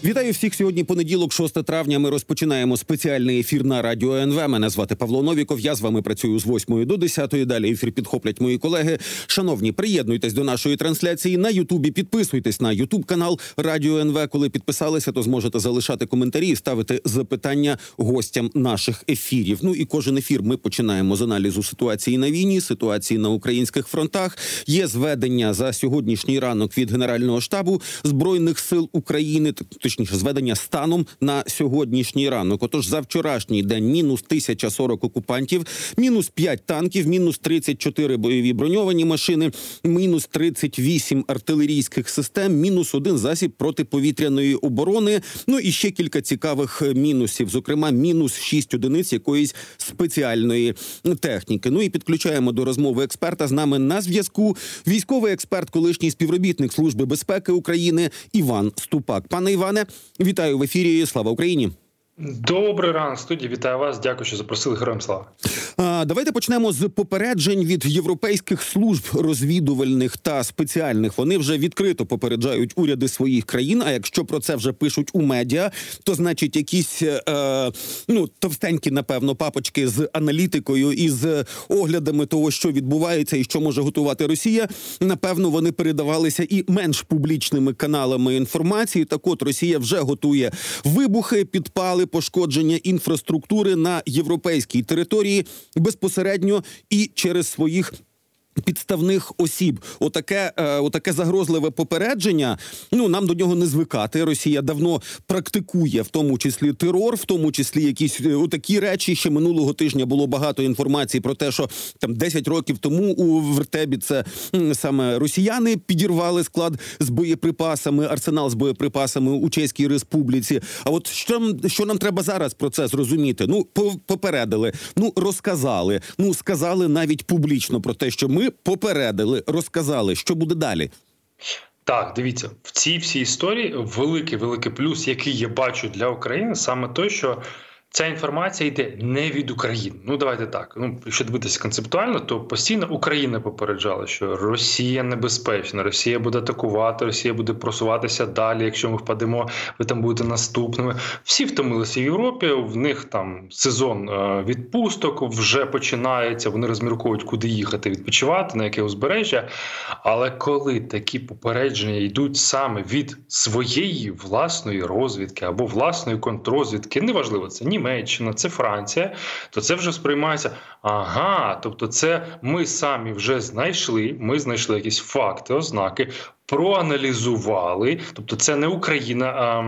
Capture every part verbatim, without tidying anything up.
Вітаю всіх. Сьогодні понеділок, шосте травня. Ми розпочинаємо спеціальний ефір на Радіо ен ве. Мене звати Павло Новіков. Я з вами працюю з восьмої до десятої. Далі ефір підхоплять мої колеги. Шановні, приєднуйтесь до нашої трансляції на Ютубі. Підписуйтесь на Ютуб-канал Радіо ен ве. Коли підписалися, то зможете залишати коментарі і ставити запитання гостям наших ефірів. Ну і кожен ефір ми починаємо з аналізу ситуації на війні, ситуації на українських фронтах. Є зведення за сьогоднішній ранок від Генерального штабу Збройних сил України, точніше, зведення станом на сьогоднішній ранок. Отож, за вчорашній день мінус тисяча сорок окупантів, мінус п'ять танків, мінус тридцять чотири бойові броньовані машини, мінус тридцять вісім артилерійських систем, мінус один засіб протиповітряної оборони. Ну і ще кілька цікавих мінусів, зокрема, мінус шість одиниць якоїсь спеціальної техніки. Ну і підключаємо до розмови експерта. З нами на зв'язку військовий експерт, колишній співробітник Служби безпеки України Іван Ступак. Пане Іване, вітаю в ефірі. Слава Україні! Добрий ранок, студії. Вітаю вас. Дякую, що запросили. Героям слава. А, давайте почнемо з попереджень від європейських служб розвідувальних та спеціальних. Вони вже відкрито попереджають уряди своїх країн, а якщо про це вже пишуть у медіа, то значить якісь е, ну, товстенькі, напевно, папочки з аналітикою і з оглядами того, що відбувається і що може готувати Росія, напевно, вони передавалися і менш публічними каналами інформації. Так от, Росія вже готує вибухи, підпали, пошкодження інфраструктури на європейській території безпосередньо і через своїх підставних осіб. Отаке, е, отаке загрозливе попередження, ну, нам до нього не звикати. Росія давно практикує, в тому числі терор, в тому числі якісь е, отакі речі. Ще минулого тижня було багато інформації про те, що там десять років тому у Вертебі це м, саме росіяни підірвали склад з боєприпасами, арсенал з боєприпасами у Чеській Республіці. А от що, що нам треба зараз про це зрозуміти? Ну, попередили, ну, розказали, ну, сказали навіть публічно про те, що ми Ми попередили, розказали, що буде далі. Так, дивіться, в цій всій історії великий-великий плюс, який я бачу для України, саме той, що ця інформація йде не від України. Ну, давайте так. Ну, якщо дивитися концептуально, то постійно Україна попереджала, що Росія небезпечна, Росія буде атакувати, Росія буде просуватися далі, якщо ми впадемо, ви там будете наступними. Всі втомилися в Європі, в них там сезон відпусток вже починається, вони розмірковують, куди їхати відпочивати, на яке узбережжя. Але коли такі попередження йдуть саме від своєї власної розвідки або власної контррозвідки, неважливо, це ні Німеччина, це Франція, то це вже сприймається, ага, тобто це ми самі вже знайшли, ми знайшли якісь факти, ознаки, проаналізували, тобто це не Україна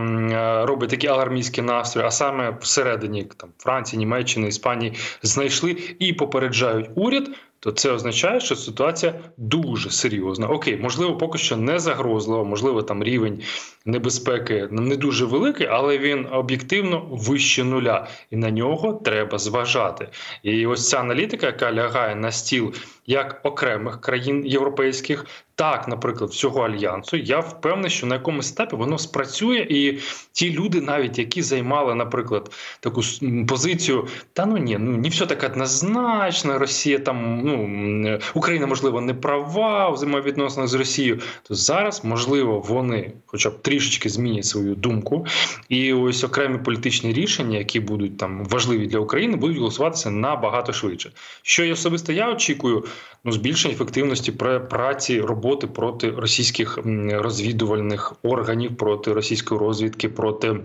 а, робить такі алармістські настрої, а саме всередині там, Франції, Німеччини, Іспанії знайшли і попереджають уряд, то це означає, що ситуація дуже серйозна. Окей, можливо, поки що не загрозлива, можливо, там рівень небезпеки не дуже великий, але він об'єктивно вище нуля, і на нього треба зважати. І ось ця аналітика, яка лягає на стіл як окремих країн європейських, так, наприклад, всього Альянсу, я впевнений, що на якомусь етапі воно спрацює, і ті люди навіть, які займали, наприклад, таку позицію, та ну ні, ну не все так однозначно, Росія там, ну, Україна, можливо, не права у взаємовідносинах з Росією, то зараз, можливо, вони хоча б трішечки змінять свою думку, і ось окремі політичні рішення, які будуть там важливі для України, будуть голосуватися набагато швидше. Що я особисто я очікую, ну, збільшення ефективності праці, роботи проти російських розвідувальних органів, проти російської розвідки, проти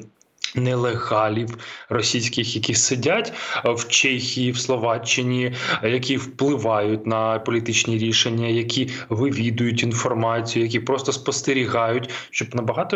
нелегалів російських, які сидять в Чехії, в Словаччині, які впливають на політичні рішення, які вивідують інформацію, які просто спостерігають, щоб набагато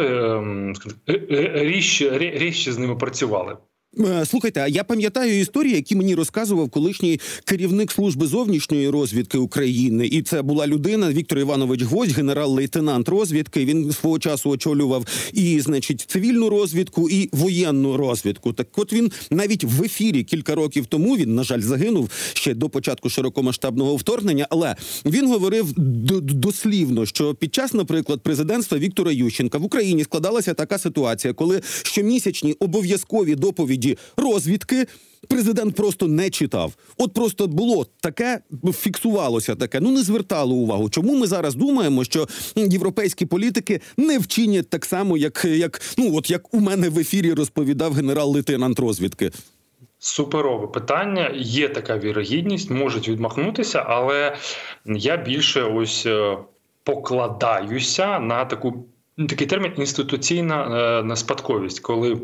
різче, різче з ними працювали. Слухайте, а я пам'ятаю історії, які мені розказував колишній керівник служби зовнішньої розвідки України. І це була людина, Віктор Іванович Гвоздь, генерал-лейтенант розвідки. Він свого часу очолював і, значить, цивільну розвідку, і воєнну розвідку. Так от він навіть в ефірі кілька років тому, він, на жаль, загинув ще до початку широкомасштабного вторгнення, але він говорив дослівно, що під час, наприклад, президентства Віктора Ющенка в Україні складалася така ситуація, коли щомісячні обов'язкові доповіді доповіді розвідки президент просто не читав. От просто було таке, фіксувалося таке, ну не звертало увагу. Чому ми зараз думаємо, що європейські політики не вчинять так само, як, як, ну, от як у мене в ефірі розповідав генерал-лейтенант розвідки? Суперове питання. Є така вірогідність, можуть відмахнутися, але я більше ось покладаюся на таку такий термін інституційна неспадковість, коли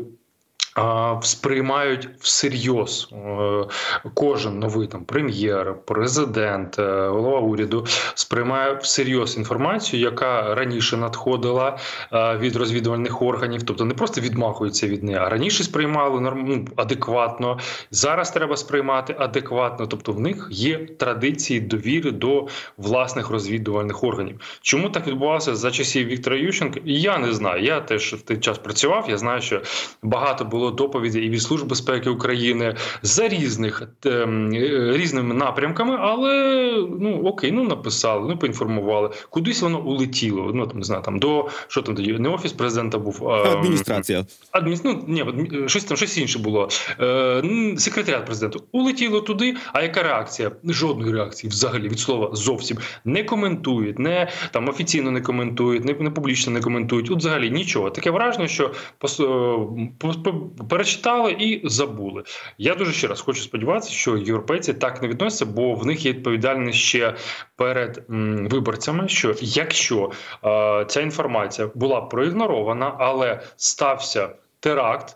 сприймають всерйоз кожен новий там прем'єр, президент, голова уряду сприймає всерйоз інформацію, яка раніше надходила від розвідувальних органів, тобто не просто відмахуються від неї, а раніше сприймали ну, адекватно, зараз треба сприймати адекватно, тобто в них є традиції довіри до власних розвідувальних органів. Чому так відбувалося за часів Віктора Ющенка? Я не знаю, я теж в той час працював, я знаю, що багато було доповіді і від Служби безпеки України за різних е, різними напрямками, але ну окей, ну написали, ну поінформували. Кудись воно улетіло. Ну там не знаю, там до що там тоді не офіс президента був, а адміністрація. Адмін, ну, ні, щось там щось інше було. Е, секретаріат президента улетіло туди. А яка реакція? Жодної реакції взагалі від слова зовсім не коментують, не там офіційно не коментують, не, не публічно не коментують. От взагалі нічого. Таке враження, що по, по, по, перечитали і забули. Я дуже ще раз хочу сподіватися, що європейці так не відносяться, бо в них є відповідальність ще перед м, виборцями, що якщо е, ця інформація була проігнорована, але стався теракт,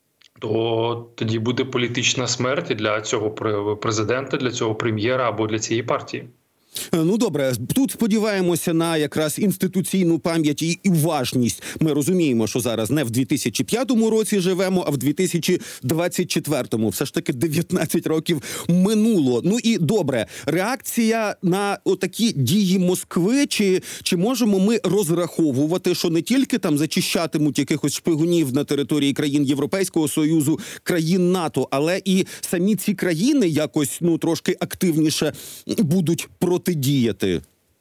то тоді буде політична смерть для цього президента, для цього прем'єра або для цієї партії. Ну, добре, тут сподіваємося на якраз інституційну пам'ять і уважність. Ми розуміємо, що зараз не в дві тисячі п'ятому році живемо, а в дві тисячі двадцять четвертому. Все ж таки дев'ятнадцять років минуло. Ну і добре, реакція на отакі дії Москви, чи, чи можемо ми розраховувати, що не тільки там зачищатимуть якихось шпигунів на території країн Європейського Союзу, країн НАТО, але і самі ці країни якось, ну, трошки активніше будуть проти діяти?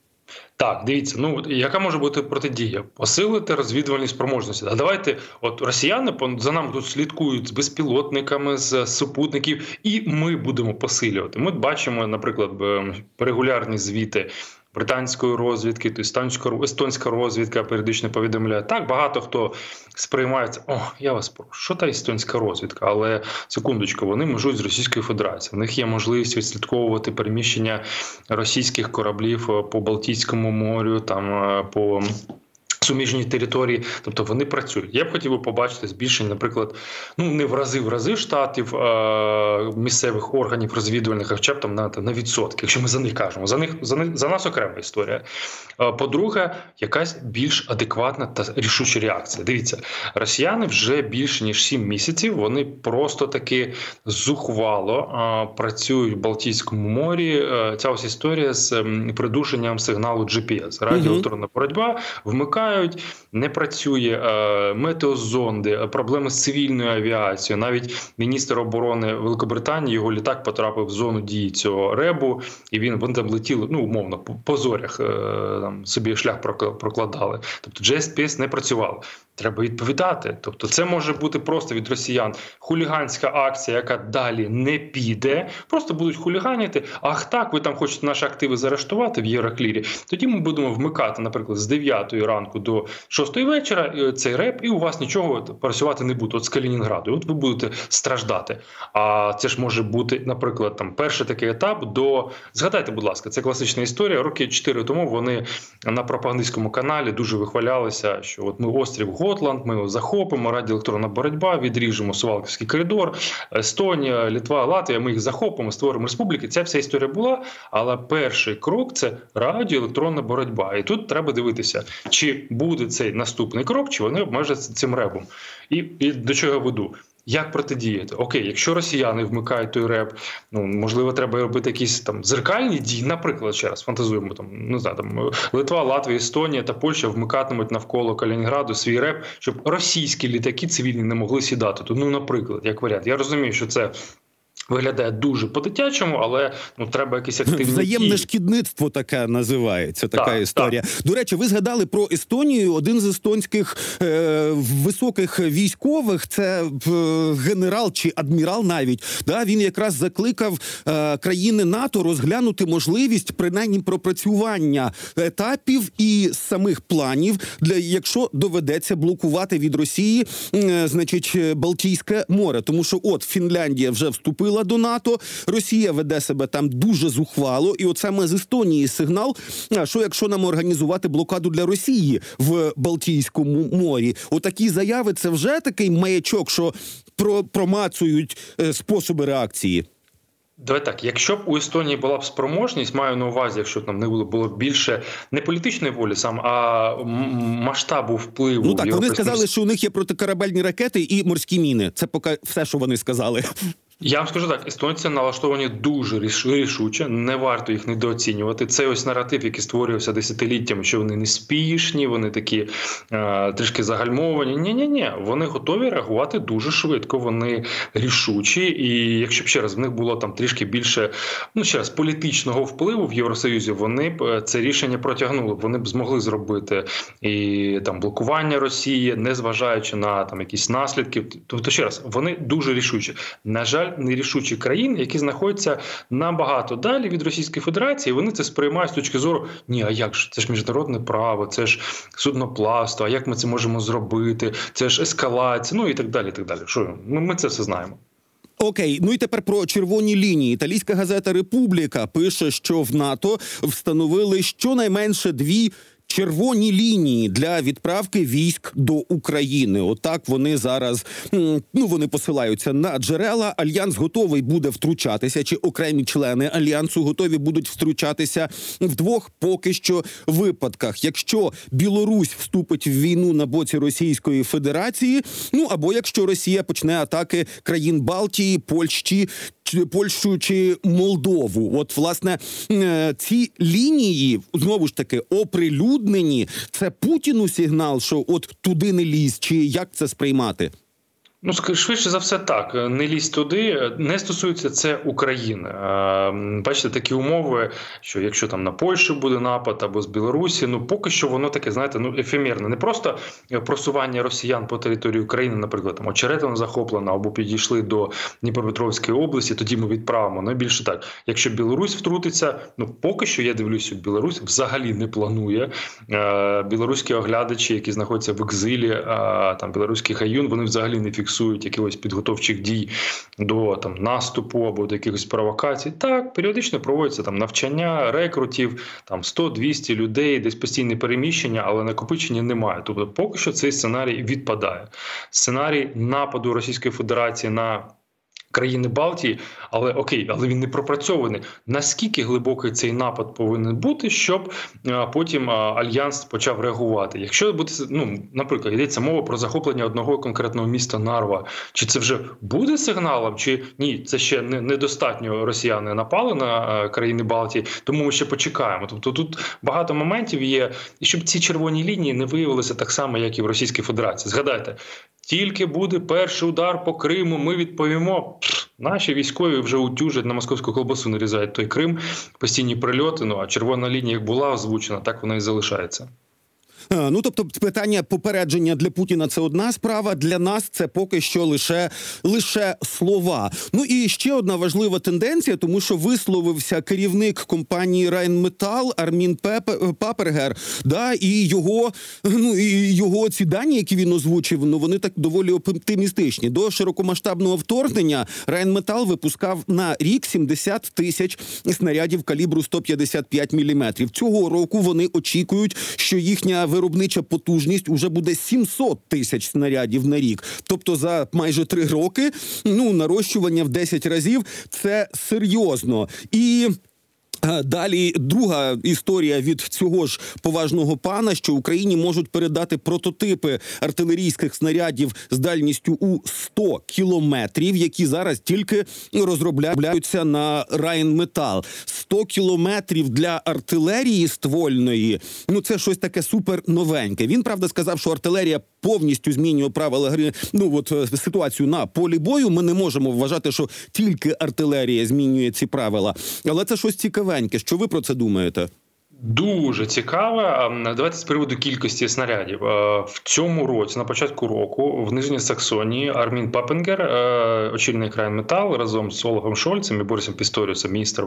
Так, дивіться, ну яка може бути протидія? Посилити розвідувальні спроможності. А давайте, от росіяни за нами тут слідкують з безпілотниками, з супутників, і ми будемо посилювати. Ми бачимо, наприклад, регулярні звіти британської розвідки, то естонська, естонська розвідка періодично повідомляє. Так, багато хто сприймається, о, я вас прошу, що та естонська розвідка? Але, секундочку, вони межують з Російською Федерацією. В них є можливість відслідковувати переміщення російських кораблів по Балтійському морю, там, по суміжні території, тобто вони працюють. Я б хотів би побачити збільшення, наприклад, ну не в рази в рази штатів а, місцевих органів розвідувальних, а хоча б там на, на відсотки, якщо ми за них кажемо. За них за, них, за нас окрема історія. А, по-друге, якась більш адекватна та рішуча реакція. Дивіться, росіяни вже більше ніж сім місяців, вони просто таки зухвало а, працюють в Балтійському морі. А, ця ось історія з м, придушенням сигналу джі пі ес, радіоелектронна боротьба, вмикає, не працює, метеозонди, проблеми з цивільною авіацією. Навіть міністр оборони Великобританії, його літак потрапив в зону дії цього ребу, і він, вони там летіли, ну, умовно, по зорях там, собі шлях прокладали. Тобто джі ес пі ес не працював. Треба відповідати. Тобто це може бути просто від росіян хуліганська акція, яка далі не піде. Просто будуть хуліганіти. Ах так, ви там хочете наші активи заарештувати в Євроклірі. Тоді ми будемо вмикати, наприклад, з дев'ятої ранку до шостої вечора цей реп, і у вас нічого працювати не буде. От з Калінінграду. От ви будете страждати. А це ж може бути, наприклад, там перший такий етап до... Згадайте, будь ласка, це класична історія. Роки чотири тому вони на пропагандистському каналі дуже вихвалялися, що от ми острів Готланд, ми його захопимо, радіоелектронна боротьба, відріжемо Сувалківський коридор, Естонія, Литва, Латвія, ми їх захопимо, створимо республіки. Ця вся історія була, але перший крок – це радіоелектронна боротьба. І тут треба дивитися, чи буде цей наступний крок, чи вони обмежаться цим ребом. І, і до чого я веду? Як протидіяти? Окей, якщо росіяни вмикають той реп, ну, можливо, треба робити якісь там зеркальні дії, наприклад, ще раз, фантазуємо, там, не знаю, там, Литва, Латвія, Естонія та Польща вмикатимуть навколо Калінінграду свій реп, щоб російські літаки цивільні не могли сідати тут. Ну, наприклад, як варіант. Я розумію, що це виглядає дуже по-дитячому, але ну треба якісь активні взаємне дії. шкідництво таке називається, така Так, історія. так. До речі, ви згадали про Естонію. Один з естонських е, високих військових, це е, генерал чи адмірал навіть, да, він якраз закликав е, країни НАТО розглянути можливість принаймні пропрацювання етапів і самих планів, для якщо доведеться блокувати від Росії, е, значить, Балтійське море. Тому що от Фінляндія вже вступила до НАТО, Росія веде себе там дуже зухвало, і от саме з Естонії сигнал, що якщо нам організувати блокаду для Росії в Балтійському морі. Отакі заяви – це вже такий маячок, що про, промацують е, способи реакції. Давай так, якщо б у Естонії була б спроможність, маю на увазі, якщо там не було, було більше не політичної волі сам, а масштабу впливу. Ну так, вони європейських... сказали, що у них є протикорабельні ракети і морські міни. Це поки все, що вони сказали. Я вам скажу так, естонці налаштовані дуже рішуче, не варто їх недооцінювати. Це ось наратив, який створювався десятиліттями, що вони неспішні, вони такі е, трішки загальмовані. Ні-ні-ні, вони готові реагувати дуже швидко, вони рішучі. І якщо б ще раз в них було там трішки більше, ну ще раз, політичного впливу в Євросоюзі, вони б це рішення протягнули. Вони б змогли зробити і там блокування Росії, незважаючи на там якісь наслідки. Тобто ще раз, вони дуже рішучі. На жаль, нерішучі країни, які знаходяться набагато далі від Російської Федерації, вони це сприймають з точки зору: ні, а як ж, це ж міжнародне право, це ж судноплавство, а як ми це можемо зробити, це ж ескалація, ну і так далі, і так далі. Що, ми, ми це все знаємо. Окей, ну і тепер про червоні лінії. Італійська газета «Републіка» пише, що в НАТО встановили щонайменше дві червоні лінії для відправки військ до України. Отак вони зараз, ну, вони посилаються на джерела. Альянс готовий буде втручатися, чи окремі члени Альянсу готові будуть втручатися в двох поки що випадках. Якщо Білорусь вступить в війну на боці Російської Федерації, ну, або якщо Росія почне атаки країн Балтії, Польщі, Польщу чи Молдову. От, власне, ці лінії, знову ж таки, оприлюднені. Це Путіну сигнал, що от туди не лізь, чи як це сприймати? Ну, швидше за все так. Не лізь туди. Не стосується це України. Бачите, такі умови, що якщо там на Польщу буде напад або з Білорусі, ну поки що воно таке, знаєте, ну ефемерне. Не просто просування росіян по території України, наприклад, там Очеретино захоплено або підійшли до Дніпропетровської області, тоді ми відправимо. Найбільше так. Якщо Білорусь втрутиться, ну поки що я дивлюся, Білорусь взагалі не планує. Білоруські оглядачі, які знаходяться в екзилі, там білоруський Гаюн, вони взагалі не фіксують якихось підготовчих дій до там наступу або до якихось провокацій. Так, періодично проводяться там навчання рекрутів, там сто-двісті людей, десь постійне переміщення, але накопичення немає. Тобто поки що цей сценарій відпадає. Сценарій нападу Російської Федерації на країни Балтії, але окей, але він не пропрацьований. Наскільки глибокий цей напад повинен бути, щоб а, потім а, Альянс почав реагувати? Якщо буде, ну, наприклад, йдеться мова про захоплення одного конкретного міста Нарва, чи це вже буде сигналом, чи ні, це ще не, недостатньо росіяни напали на а, країни Балтії, тому ми ще почекаємо. Тобто тут багато моментів є, і щоб ці червоні лінії не виявилися так само, як і в Російській Федерації. Згадайте, тільки буде перший удар по Криму, ми відповімо. Наші військові вже утюжать, на московську колбасу нарізають той Крим, постійні прильоти, ну а червона лінія як була озвучена, так вона і залишається. А, ну, тобто питання попередження для Путіна – це одна справа, для нас це поки що лише, лише слова. Ну і ще одна важлива тенденція, тому що висловився керівник компанії Rheinmetall Армін Папергер, да, і його, ну, і його ці дані, які він озвучив, ну, вони так доволі оптимістичні. До широкомасштабного вторгнення Rheinmetall випускав на рік сімдесят тисяч снарядів калібру сто п'ятдесят п'ять міліметрів. Цього року вони очікують, що їхня виробнича потужність уже буде сімсот тисяч снарядів на рік. Тобто за майже три роки, ну, нарощування в десять разів – це серйозно. І далі друга історія від цього ж поважного пана, що Україні можуть передати прототипи артилерійських снарядів з дальністю у сто кілометрів, які зараз тільки розробляються на Rheinmetall. сто кілометрів для артилерії ствольної, ну це щось таке супер новеньке. Він, правда, сказав, що артилерія повністю змінює правила гри, ну от ситуацію на полі бою. Ми не можемо вважати, що тільки артилерія змінює ці правила. Але це щось цікавеньке. Що ви про це думаєте? Дуже цікаве. Давайте з приводу кількості снарядів. В цьому році, на початку року, в Нижній Саксонії Армін Папенгер, очільник Райнметал, разом з Олафом Шольцем і Борисом Пісторіусом, міністром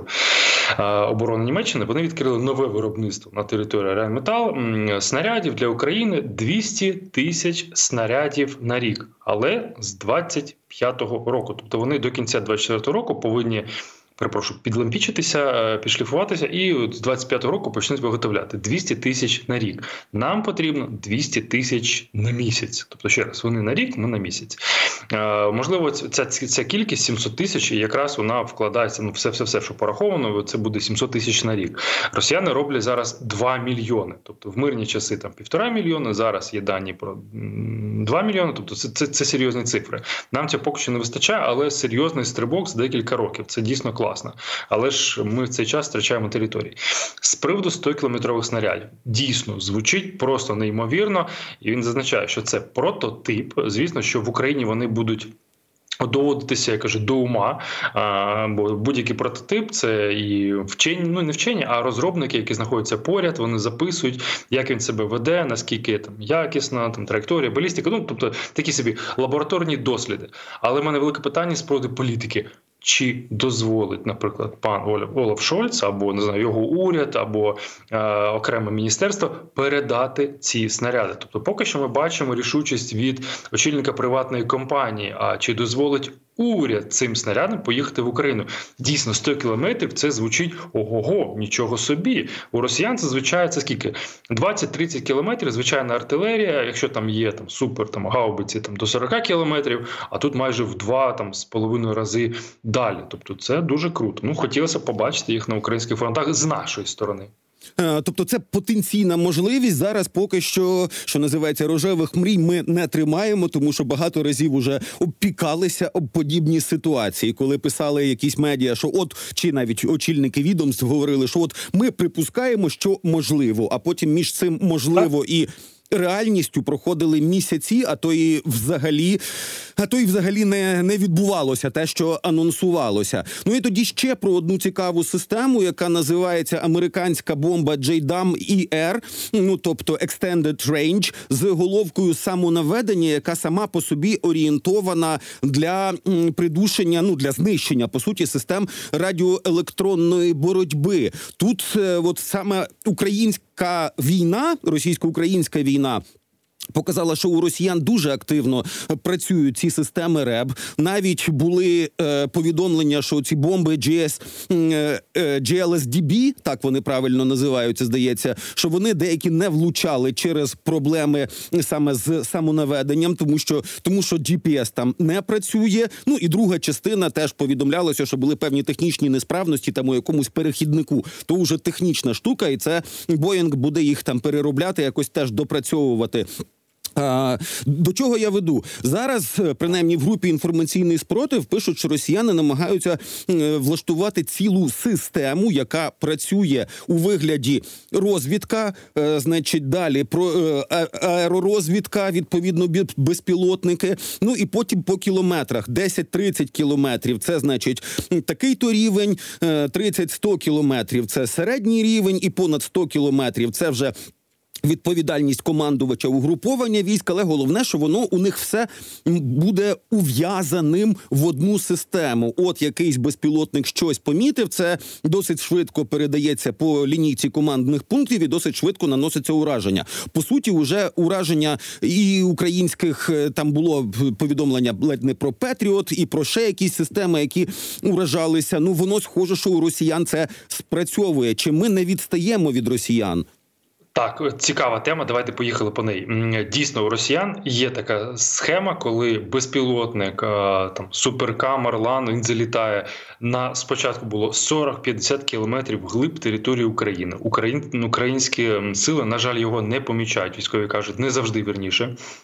оборони Німеччини, вони відкрили нове виробництво на території Райнметал снарядів для України двісті тисяч снарядів на рік, але з двадцять п'ятого року. Тобто вони до кінця двадцять четвертого року повинні Перепрошую, підлампічитися, підшліфуватися і з двадцять п'ятого року почнуть виготовляти двісті тисяч на рік. Нам потрібно двісті тисяч на місяць. Тобто, ще раз, вони на рік, ми на місяць. Е, можливо, ця, ця кількість сімсот тисяч, якраз вона вкладається, ну, все-все-все, що пораховано, це буде сімсот тисяч на рік. Росіяни роблять зараз два мільйони. Тобто, в мирні часи там півтора мільйона, зараз є дані про два мільйони. Тобто, це, це, це серйозні цифри. Нам цього поки що не вистачає, але серйозний стрибок за декілька років. Це дійсно класно. Класно. Але ж ми в цей час втрачаємо території. З приводу стокілометрових снарядів. Дійсно, звучить просто неймовірно. І він зазначає, що це прототип. Звісно, що в Україні вони будуть доводитися, я кажу, до ума, а, бо будь-який прототип – це і вчені, ну не вчені, а розробники, які знаходяться поряд, вони записують, як він себе веде, наскільки там якісна, там траєкторія, балістика, ну тобто такі собі лабораторні досліди. Але в мене велике питання з приводу політики. Чи дозволить, наприклад, пан Олаф Шольц, або, не знаю, його уряд, або е, окреме міністерство передати ці снаряди. Тобто поки що ми бачимо рішучість від очільника приватної компанії, а чи дозволить уряд цим снарядом поїхати в Україну. Дійсно, сто кілометрів це звучить ого-го, нічого собі. У росіян це звичайно це скільки? двадцять-тридцять кілометрів, звичайна артилерія, якщо там є там супер там гаубиці там до сорок кілометрів, а тут майже в два там з половиною рази далі. Тобто це дуже круто. Ну, хотілося побачити їх на українських фронтах з нашої сторони. Тобто це потенційна можливість. Зараз поки що, що називається, рожевих мрій ми не тримаємо, тому що багато разів уже обпікалися об подібні ситуації, коли писали якісь медіа, що от, чи навіть очільники відомств говорили, що от ми припускаємо, що можливо, а потім між цим можливо і реальністю проходили місяці, а то і взагалі, а то і взагалі не, не відбувалося те, що анонсувалося. Ну і тоді ще про одну цікаву систему, яка називається американська бомба джейдам і ар, ну тобто Extended Range, з головкою самонаведення, яка сама по собі орієнтована для м, придушення, ну для знищення, по суті, систем радіоелектронної боротьби. Тут е, от саме українська війна, російсько-українська війна, показала, що у росіян дуже активно працюють ці системи РЕБ. Навіть були е, повідомлення, що ці бомби джі ес, е, джі ел ес ді бі, так вони правильно називаються, здається, що вони деякі не влучали через проблеми саме з самонаведенням, тому що, тому що джі пі ес там не працює. Ну і друга частина теж повідомлялося, що були певні технічні несправності там у якомусь перехіднику. То вже технічна штука, і це Боїнг буде їх там переробляти, якось теж допрацьовувати. А, до чого я веду? Зараз, принаймні в групі «Інформаційний спротив» пишуть, що росіяни намагаються е, влаштувати цілу систему, яка працює у вигляді розвідка, е, значить далі про е, аеророзвідка, відповідно безпілотники, ну і потім по кілометрах, десять-тридцять кілометрів, це значить такий-то рівень, е, тридцять-сто кілометрів, це середній рівень, і понад сто кілометрів, це вже відповідальність командувача угруповання військ, але головне, що воно у них все буде ув'язаним в одну систему. От якийсь безпілотник щось помітив, це досить швидко передається по лінійці командних пунктів і досить швидко наноситься ураження. По суті, уже ураження і українських, там було повідомлення ледь не про Петріот, і про ще якісь системи, які уражалися. Ну, воно схоже, що у росіян це спрацьовує. Чи ми не відстаємо від росіян? Так, цікава тема, давайте поїхали по неї. Дійсно, у росіян є така схема, коли безпілотник, там, суперкам, Орлан, він залітає на, спочатку було сорок-п'ятдесят кілометрів вглиб території України. Україн, українські сили, на жаль, його не помічають, військові кажуть, не завжди вірніше.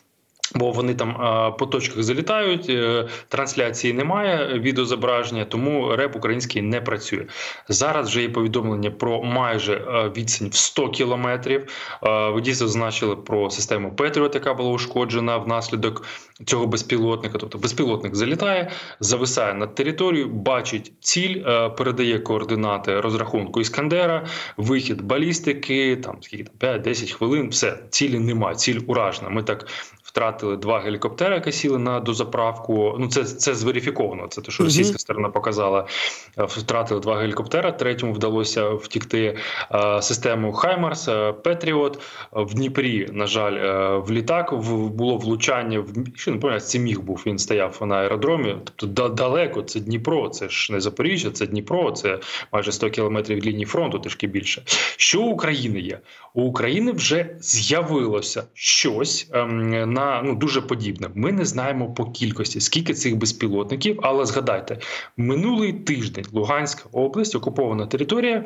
Бо вони там а, по точках залітають, е, трансляції немає, відеозображення, тому реп український не працює. Зараз вже є повідомлення про майже е, відстань в сто кілометрів. Е, ви дійсно зазначили про систему Петріот, яка була ушкоджена внаслідок цього безпілотника. Тобто безпілотник залітає, зависає над територією, бачить ціль, е, передає координати розрахунку Іскандера, вихід балістики, там скільки там п'ять-десять хвилин, все, цілі немає, ціль уражена. Ми так втратили два гелікоптери, які сіли на дозаправку. Ну, це, це зверифіковано. Це те, що російська сторона показала. Втратили два гелікоптера. Третьому вдалося втікти е, систему Хаймарс, е, Петріот. В Дніпрі, на жаль, е, в літак в, було влучання. В, що не пам'ятаю, це міг був. Він стояв на аеродромі. Тобто да, далеко. Це Дніпро. Це ж не Запоріжжя, це Дніпро. Це майже сто кілометрів від лінії фронту, трішки більше. Що у України є? У України вже з'явилося щось ем, на ну дуже подібне. Ми не знаємо по кількості, скільки цих безпілотників, але згадайте, минулий тиждень Луганська область, окупована територія,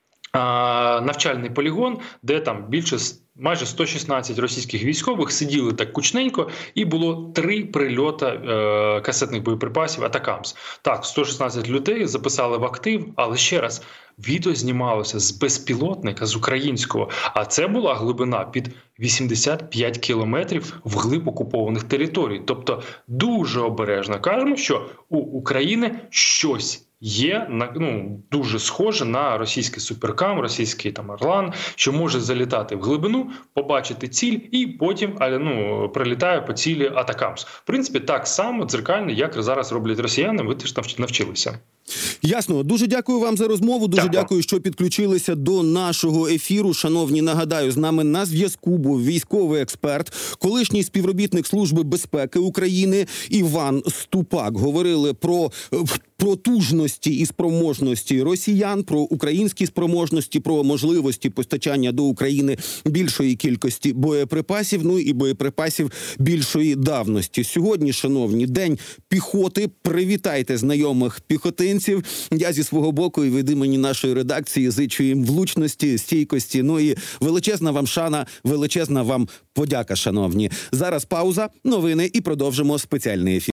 а, навчальний полігон, де там більше майже сто шістнадцять російських військових сиділи так кучненько, і було три прильота е, касетних боєприпасів «Атакамс». Так, сто шістнадцять людей записали в актив, але ще раз, відео знімалося з безпілотника, з українського, а це була глибина під вісімдесят п'ять кілометрів вглиб окупованих територій. Тобто дуже обережно кажемо, що у України щось є, ну, дуже схоже на російський суперкам, російський там Орлан, що може залітати в глибину, побачити ціль і потім ну, прилітає по цілі Атакамс. В принципі, так само дзеркально, як зараз роблять росіяни, ви теж навчилися. Ясно. Дуже дякую вам за розмову. Дуже дякую. дякую, що підключилися до нашого ефіру. Шановні, нагадаю, з нами на зв'язку був військовий експерт, колишній співробітник Служби безпеки України Іван Ступак. Говорили про потужності і спроможності росіян, про українські спроможності, про можливості постачання до України більшої кількості боєприпасів, ну і боєприпасів більшої давності. Сьогодні, шановні, День піхоти. Привітайте знайомих піхотинців. Я зі свого боку і від імені нашої редакції зичу їм влучності, стійкості. Ну і величезна вам шана, величезна вам подяка, шановні. Зараз пауза, новини і продовжимо спеціальний ефір.